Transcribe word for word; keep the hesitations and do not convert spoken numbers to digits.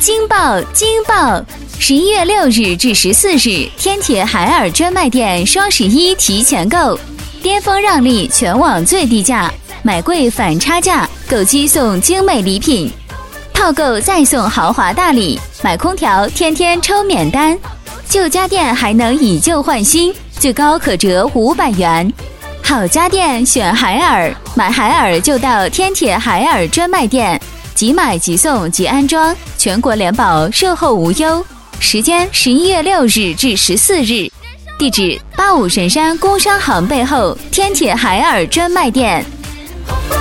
惊爆惊爆！十一月六日至十四日，天铁海尔专卖店双十一提前购，巅峰让利，全网最低价，买贵返差价，购机送精美礼品，套购再送豪华大礼，买空调天天抽免单，旧家电还能以旧换新，最高可折五百元。好家电选海尔，买海尔就到天铁海尔专卖店，即买即送即安装，全国联保，售后无忧。时间十一月六日至十四日，地址八五神山工商行背后天铁海尔专卖店。